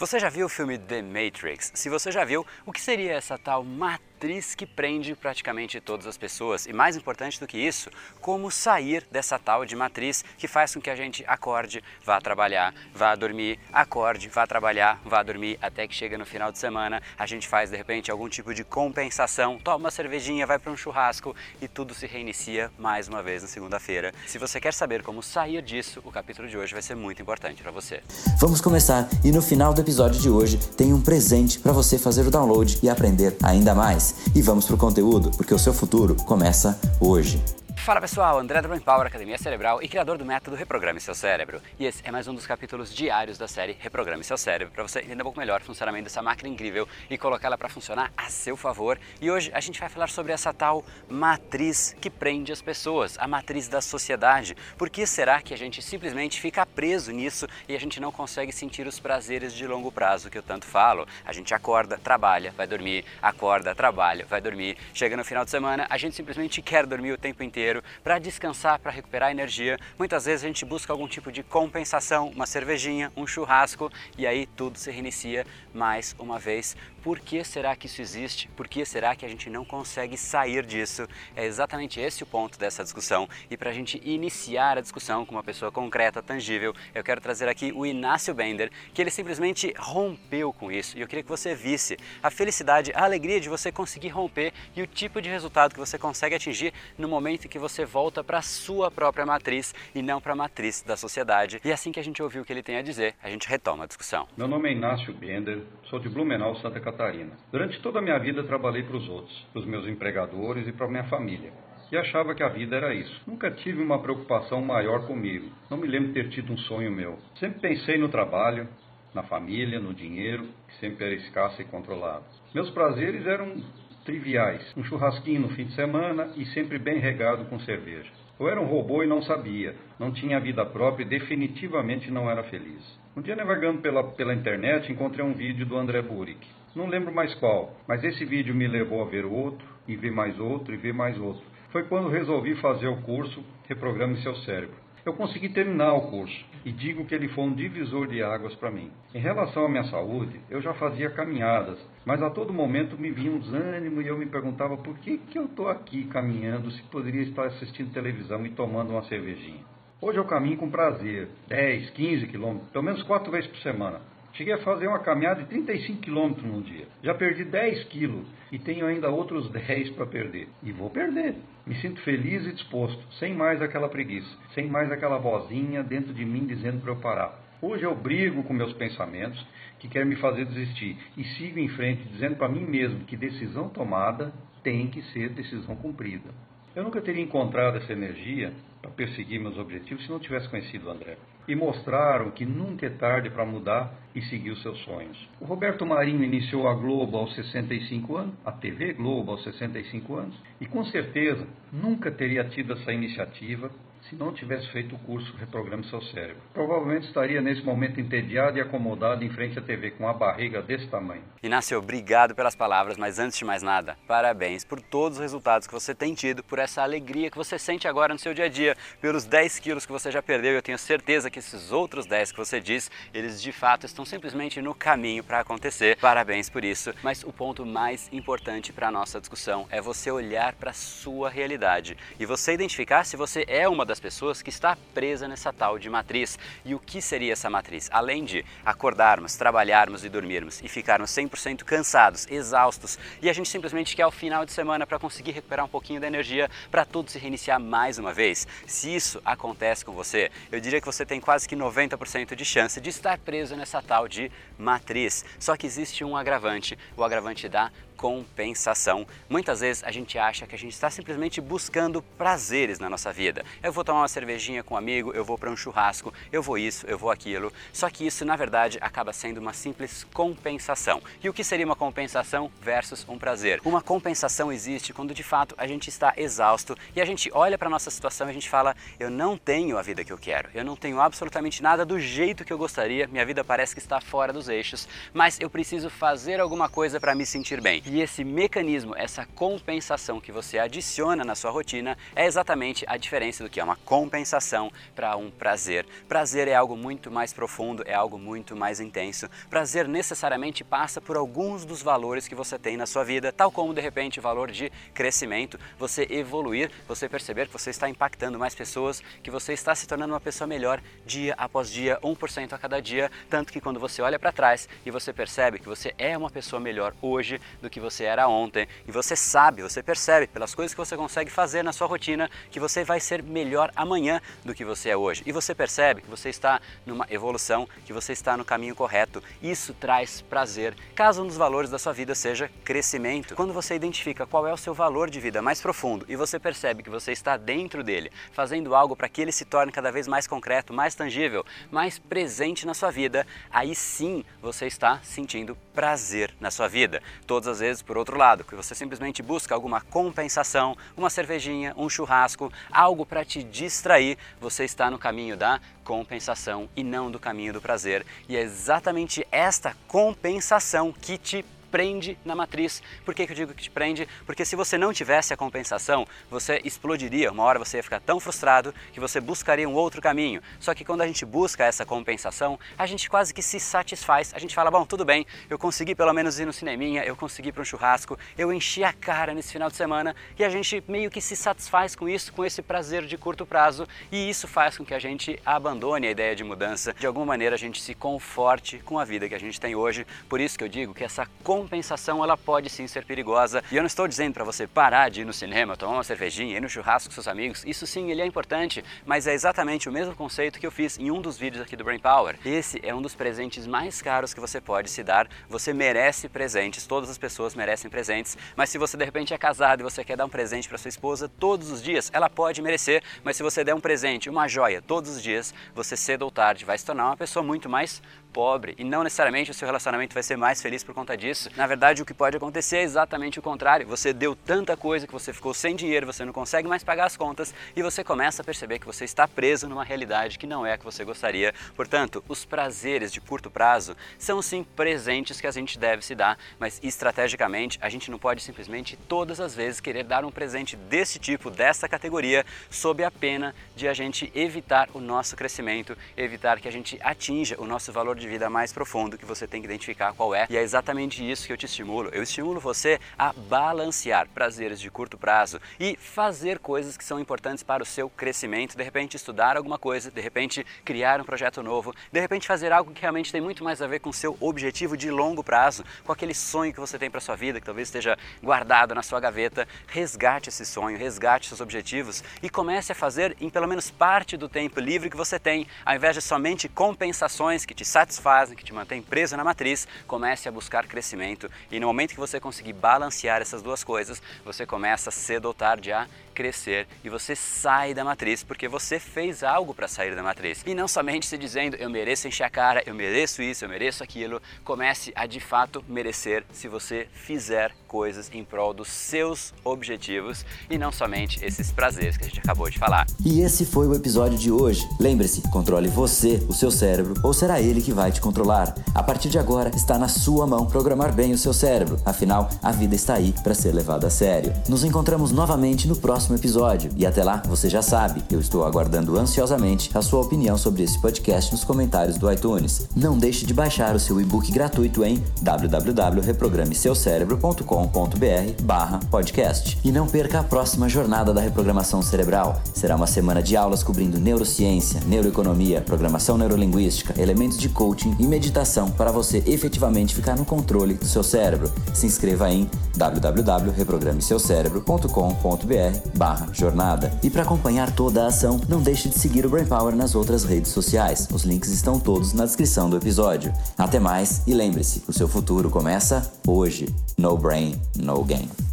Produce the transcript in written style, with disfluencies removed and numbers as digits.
Você já viu o filme The Matrix? Se você já viu, o que seria essa tal matriz que prende praticamente todas as pessoas? E mais importante do que isso, como sair dessa tal de matriz que faz com que a gente acorde, vá trabalhar, vá dormir, acorde, vá trabalhar, vá dormir, até que chega no final de semana, a gente faz de repente algum tipo de compensação, toma uma cervejinha, vai para um churrasco e tudo se reinicia mais uma vez na segunda-feira. Se você quer saber como sair disso, o capítulo de hoje vai ser muito importante para você. Vamos começar e no final do episódio de hoje tem um presente para você fazer o download e aprender ainda mais. E vamos pro conteúdo, porque o seu futuro começa hoje. Fala pessoal, André da Brain Power, Academia Cerebral e criador do método Reprograme Seu Cérebro. E esse é mais um dos capítulos diários da série Reprograme Seu Cérebro, para você entender um pouco melhor o funcionamento dessa máquina incrível e colocá-la para funcionar a seu favor. E hoje a gente vai falar sobre essa tal matriz que prende as pessoas, a matriz da sociedade. Por que será que a gente simplesmente fica preso nisso e a gente não consegue sentir os prazeres de longo prazo que eu tanto falo? A gente acorda, trabalha, vai dormir, acorda, trabalha, vai dormir. Chega no final de semana, a gente simplesmente quer dormir o tempo inteiro, para descansar, para recuperar energia. Muitas vezes a gente busca algum tipo de compensação, uma cervejinha, um churrasco, e aí tudo se reinicia mais uma vez. Por que será que isso existe? Por que será que a gente não consegue sair disso? É exatamente esse o ponto dessa discussão. E para a gente iniciar a discussão com uma pessoa concreta, tangível, eu quero trazer aqui o Inácio Bender, que ele simplesmente rompeu com isso. E eu queria que você visse a felicidade, a alegria de você conseguir romper e o tipo de resultado que você consegue atingir no momento em que você volta para a sua própria matriz e não para a matriz da sociedade. E assim que a gente ouviu o que ele tem a dizer, a gente retoma a discussão. Meu nome é Inácio Bender, sou de Blumenau, Santa Catarina. Durante toda a minha vida trabalhei para os outros, para os meus empregadores e para a minha família. E achava que a vida era isso. Nunca tive uma preocupação maior comigo. Não me lembro de ter tido um sonho meu. Sempre pensei no trabalho, na família, no dinheiro, que sempre era escasso e controlado. Meus prazeres eram triviais, um churrasquinho no fim de semana e sempre bem regado com cerveja. Eu era um robô e não sabia, não tinha vida própria e definitivamente não era feliz. Um dia, navegando pela internet, encontrei um vídeo do André Burick. Não lembro mais qual, mas esse vídeo me levou a ver outro, e ver mais outro, e ver mais outro. Foi quando resolvi fazer o curso Reprograme Seu Cérebro. Eu consegui terminar o curso e digo que ele foi um divisor de águas para mim. Em relação à minha saúde, eu já fazia caminhadas, mas a todo momento me vinha um desânimo e eu me perguntava por que eu estou aqui caminhando se poderia estar assistindo televisão e tomando uma cervejinha. Hoje eu caminho com prazer, 10, 15 quilômetros, pelo menos 4 vezes por semana. Cheguei a fazer uma caminhada de 35 quilômetros num dia. Já perdi 10 quilos e tenho ainda outros 10 para perder. E vou perder. Me sinto feliz e disposto, sem mais aquela preguiça, sem mais aquela vozinha dentro de mim dizendo para eu parar. Hoje eu brigo com meus pensamentos que querem me fazer desistir e sigo em frente dizendo para mim mesmo que decisão tomada tem que ser decisão cumprida. Eu nunca teria encontrado essa energia para perseguir meus objetivos se não tivesse conhecido o André. E mostraram que nunca é tarde para mudar e seguir os seus sonhos. O Roberto Marinho iniciou a Globo aos 65 anos, a TV Globo aos 65 anos, e com certeza nunca teria tido essa iniciativa se não tivesse feito o curso Reprograme Seu Cérebro. Provavelmente estaria nesse momento entediado e acomodado em frente à TV com uma barriga desse tamanho. Inácio, obrigado pelas palavras, mas antes de mais nada, parabéns por todos os resultados que você tem tido, por essa alegria que você sente agora no seu dia a dia, pelos 10 quilos que você já perdeu. Eu tenho certeza que esses outros 10 que você diz, eles de fato estão simplesmente no caminho para acontecer. Parabéns por isso. Mas o ponto mais importante para a nossa discussão é você olhar para a sua realidade e você identificar se você é uma das pessoas que está presa nessa tal de matriz. E o que seria essa matriz? Além de acordarmos, trabalharmos e dormirmos e ficarmos 100% cansados, exaustos, e a gente simplesmente quer o final de semana para conseguir recuperar um pouquinho da energia para tudo se reiniciar mais uma vez. Se isso acontece com você, eu diria que você tem quase que 90% de chance de estar preso nessa tal de matriz. Só que existe um agravante, o agravante da compensação. Muitas vezes a gente acha que a gente está simplesmente buscando prazeres na nossa vida. Eu vou tomar uma cervejinha com um amigo, eu vou para um churrasco, eu vou isso, eu vou aquilo. Só que isso, na verdade, acaba sendo uma simples compensação. E o que seria uma compensação versus um prazer? Uma compensação existe quando de fato a gente está exausto e a gente olha para a nossa situação e a gente fala: eu não tenho a vida que eu quero, eu não tenho absolutamente nada do jeito que eu gostaria, minha vida parece que está fora dos eixos, mas eu preciso fazer alguma coisa para me sentir bem. E esse mecanismo, essa compensação que você adiciona na sua rotina é exatamente a diferença do que é uma uma compensação para um prazer. Prazer é algo muito mais profundo, é algo muito mais intenso. Prazer necessariamente passa por alguns dos valores que você tem na sua vida, tal como de repente o valor de crescimento, você evoluir, você perceber que você está impactando mais pessoas, que você está se tornando uma pessoa melhor dia após dia, 1% a cada dia, tanto que quando você olha para trás e você percebe que você é uma pessoa melhor hoje do que você era ontem, e você sabe, você percebe pelas coisas que você consegue fazer na sua rotina que você vai ser melhor amanhã do que você é hoje, e você percebe que você está numa evolução, que você está no caminho correto. Isso traz prazer, caso um dos valores da sua vida seja crescimento. Quando você identifica qual é o seu valor de vida mais profundo e você percebe que você está dentro dele, fazendo algo para que ele se torne cada vez mais concreto, mais tangível, mais presente na sua vida, aí sim você está sentindo prazer na sua vida. Todas as vezes, por outro lado, que você simplesmente busca alguma compensação, uma cervejinha, um churrasco, algo para te distrair, você está no caminho da compensação e não do caminho do prazer. E é exatamente esta compensação que te prende na matriz. Por que eu digo que te prende? Porque se você não tivesse a compensação, você explodiria. Uma hora você ia ficar tão frustrado que você buscaria um outro caminho. Só que quando a gente busca essa compensação, a gente quase que se satisfaz. A gente fala, bom, tudo bem, eu consegui pelo menos ir no cineminha, eu consegui ir para um churrasco, eu enchi a cara nesse final de semana, e a gente meio que se satisfaz com isso, com esse prazer de curto prazo, e isso faz com que a gente abandone a ideia de mudança. De alguma maneira a gente se conforte com a vida que a gente tem hoje. Por isso que eu digo que essa compensação ela pode sim ser perigosa, e eu não estou dizendo para você parar de ir no cinema, tomar uma cervejinha, ir no churrasco com seus amigos. Isso sim, ele é importante, mas é exatamente o mesmo conceito que eu fiz em um dos vídeos aqui do Brain Power. Esse é um dos presentes mais caros que você pode se dar. Você merece presentes, todas as pessoas merecem presentes, mas se você de repente é casado e você quer dar um presente para sua esposa todos os dias, ela pode merecer, mas se você der um presente, uma joia todos os dias, você cedo ou tarde vai se tornar uma pessoa muito mais pobre, e não necessariamente o seu relacionamento vai ser mais feliz por conta disso. Na verdade, o que pode acontecer é exatamente o contrário. Você deu tanta coisa que você ficou sem dinheiro, você não consegue mais pagar as contas, e você começa a perceber que você está preso numa realidade que não é a que você gostaria. Portanto, os prazeres de curto prazo são sim presentes que a gente deve se dar, mas estrategicamente a gente não pode simplesmente todas as vezes querer dar um presente desse tipo, dessa categoria, sob a pena de a gente evitar o nosso crescimento, evitar que a gente atinja o nosso valor de vida mais profundo, que você tem que identificar qual é. E é exatamente isso que eu te estimulo. Eu estimulo você a balancear prazeres de curto prazo e fazer coisas que são importantes para o seu crescimento. De repente estudar alguma coisa, de repente criar um projeto novo, de repente fazer algo que realmente tem muito mais a ver com o seu objetivo de longo prazo, com aquele sonho que você tem para sua vida, que talvez esteja guardado na sua gaveta. Resgate esse sonho, resgate seus objetivos e comece a fazer em pelo menos parte do tempo livre que você tem, ao invés de somente compensações que te satisfazem, que te mantêm preso na matriz. Comece a buscar crescimento, e no momento que você conseguir balancear essas duas coisas, você começa cedo ou tarde a crescer, e você sai da matriz porque você fez algo para sair da matriz, e não somente se dizendo eu mereço encher a cara, eu mereço isso, eu mereço aquilo. Comece a de fato merecer se você fizer coisas em prol dos seus objetivos e não somente esses prazeres que a gente acabou de falar. E esse foi o episódio de hoje. Lembre-se, controle você, o seu cérebro, ou será ele que vai te controlar? A partir de agora está na sua mão programar bem o seu cérebro. Afinal, a vida está aí para ser levada a sério. Nos encontramos novamente no próximo episódio, e até lá, você já sabe, eu estou aguardando ansiosamente a sua opinião sobre esse podcast nos comentários do iTunes. Não deixe de baixar o seu e-book gratuito em www.reprogrameseucerebro.com.br/podcast. E não perca a próxima jornada da reprogramação cerebral. Será uma semana de aulas cobrindo neurociência, neuroeconomia, programação neurolinguística, elementos de coaching e meditação para você efetivamente ficar no controle do seu cérebro. Se inscreva em www.reprogrameseucerebro.com.br/jornada. E para acompanhar toda a ação, não deixe de seguir o Brain Power nas outras redes sociais. Os links estão todos na descrição do episódio. Até mais, e lembre-se, o seu futuro começa hoje. No brain, no game.